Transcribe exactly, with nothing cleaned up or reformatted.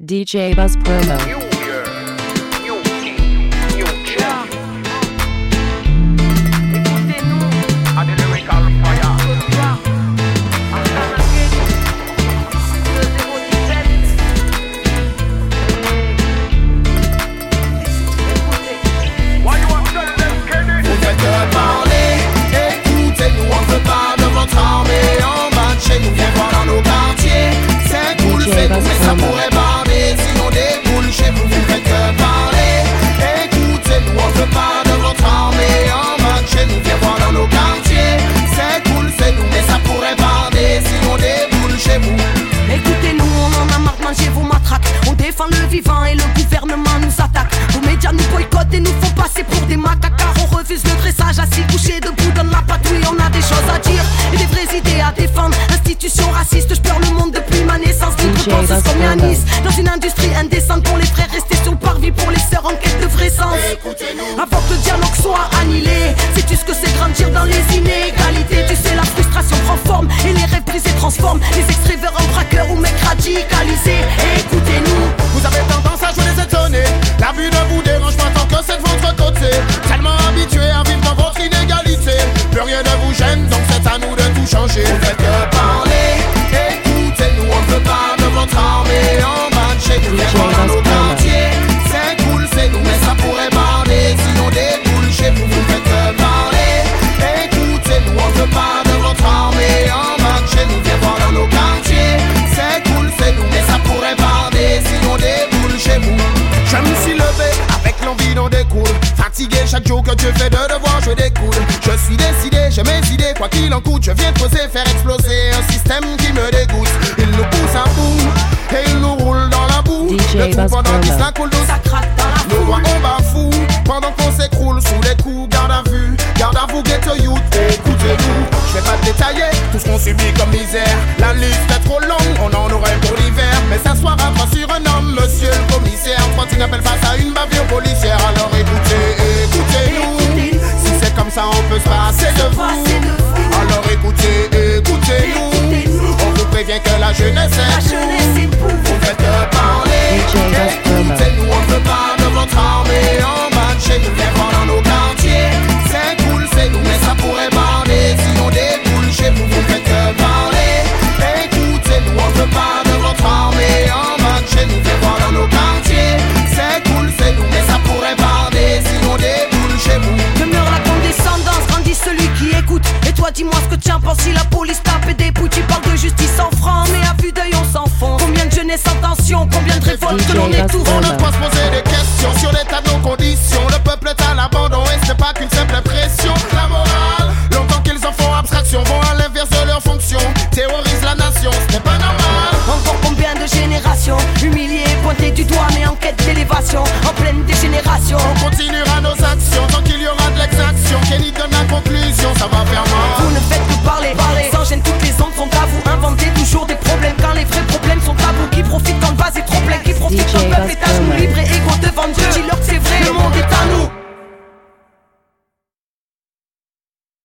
D J Buzz Promo. Ça pourrait barder si on déboule chez vous, vous faites que parler. Écoutez-nous, on veut pas de votre armée en mode chez nous, viens voir dans nos quartiers. C'est cool, c'est nous, mais ça pourrait barder si on déboule chez vous. Écoutez-nous, on en a marre de manger vos matraques. On défend le vivant et le gouvernement nous attaque. Vos médias nous boycottent et nous font passer pour des macaques. Car on refuse le dressage, assis couché debout dans la patrouille. On a des choses à dire et des vraies idées à défendre. Institution raciste, je pleure le monde depuis ma naissance. Pense comme Yanis, dans une industrie indécente. Pour les frères restés sur le parvis, pour les sœurs en quête de vrai sens. Avant que le dialogue soit annihilé, sais-tu ce que c'est grandir dans les inégalités? Tu sais la frustration prend forme et les rêves brisés transforment les extraits vers un braqueur ou mec radicalisé. Écoutez-nous. Vous avez tendance à jouer les étonnés. La vue ne vous dérange pas tant que c'est de votre côté. Tellement habitué à vivre dans votre inégalité, plus rien ne vous gêne, donc c'est à nous de tout changer. Vous faites que parler. Écoutez-nous, on veut pas de votre armée en bas de chez nous, viens voir dans nos quartiers. C'est cool, c'est nous, mais ça pourrait barder si on déboule chez vous, vous faites que parler. Écoutez-nous, on veut pas de votre armée en bas de chez nous, viens voir dans nos quartiers. C'est cool, c'est nous, mais ça pourrait barder si on déboule chez vous. Je me suis levé avec l'envie d'en découle. Fatigué chaque jour que Dieu fait de devoir jouer des coudes. Je suis décidé, j'ai mes idées, quoi qu'il en coûte. Je viens poser, faire exploser un système qui me dégoûte. Il nous pousse à bout et il nous roule dans la boue. Le tout pendant qu'il ça coule douce. Ça craque dans la Nos voix on bafoue pendant qu'on s'écroule sous les coups. Garde à vue, garde à vous, get a youth. Écoutez-nous, je vais pas détailler tout ce qu'on subit comme misère. La liste est trop longue, on en aurait pour l'hiver. Mais s'asseoir à pas sur un homme, monsieur le commissaire, quand il n'appelle face à une bavure policière. Alors écoutez, écoutez-nous. Si c'est comme ça, on peut se passer de vous. Alors écoutez, écoutez-nous. On vous prévient que la jeunesse est pour vous. Vous faites que parler. Écoutez-nous, on veut pas de votre armée en bas de chez nous, viens voir dans nos quartiers. C'est cool, c'est nous, mais ça pourrait barder si on déboule chez vous. Vous faites que parler. Écoutez-nous, on veut pas de votre armée en bas de chez nous, viens voir dans nos quartiers. C'est cool, c'est nous, mais ça pourrait barder si on déboule chez vous. Demeure la condescendance, grandit celui qui écoute. Et toi dis-moi ce que tu en penses si la police tape et dépouille. Tu parles de justice sans franc, mais à vue d'œil on s'enfonce. Combien de jeunesse en tension, combien de révoltes que l'on étouffe. On ne doit se poser des questions sur l'état de nos conditions. Le peuple est à l'abandon et ce n'est pas qu'une simple impression. La morale, longtemps qu'ils en font abstraction, vont à l'inverse de leur fonction, terrorisent la nation, ce n'est pas normal. Encore combien de générations humiliées, pointées du doigt mais en quête d'élévation, en pleine dégénération. On continuera nos actions tant qu'il y aura de l'exaction. Kenny donne la conclusion, ça va faire mal. Vous ne faites que parler, parler. Sans gêne, toutes les ondes sont à vous. Inventez toujours des problèmes quand les vrais problèmes sont tabous. Qui profite quand le vase est trop plein, qui profite quand le peuple est à genoux libre.